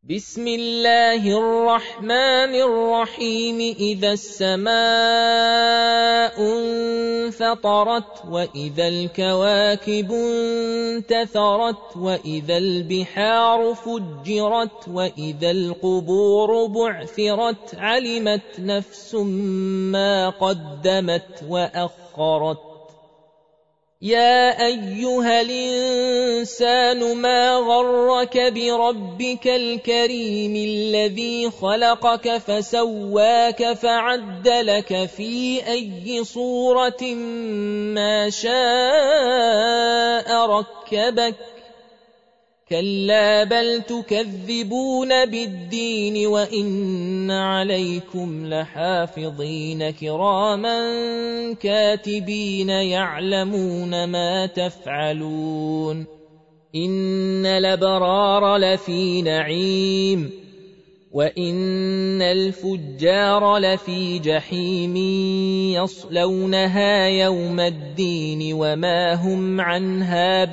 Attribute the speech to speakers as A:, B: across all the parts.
A: بسم الله الرحمن الرحيم إذا السماء انفطرت وإذا الكواكب انتثرت وإذا البحار فجرت وإذا القبور بعثرت علمت نفس ما قدمت وأخرت يا أيها الإنسان ما غرك بربك الكريم الذي خلقك فسواك فعدلك في أي صورة ما شاء ركبك كلا بل تكذبون بالدين وإن عليكم لحافظين كراما كاتبين يعلمون ما تفعلون إن الأبرار لفي نعيم وإن الفجار لفي جحيم يصلونها يوم الدين وما هم عنها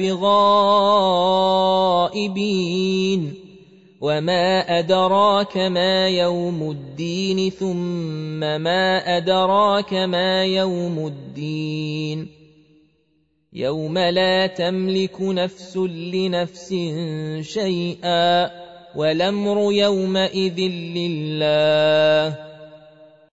A: بغائبين وما أدراك ما يوم الدين ثم ما أدراك ما يوم الدين يوم لا تملك نفس لنفس شيئا والأمر يومئذ لله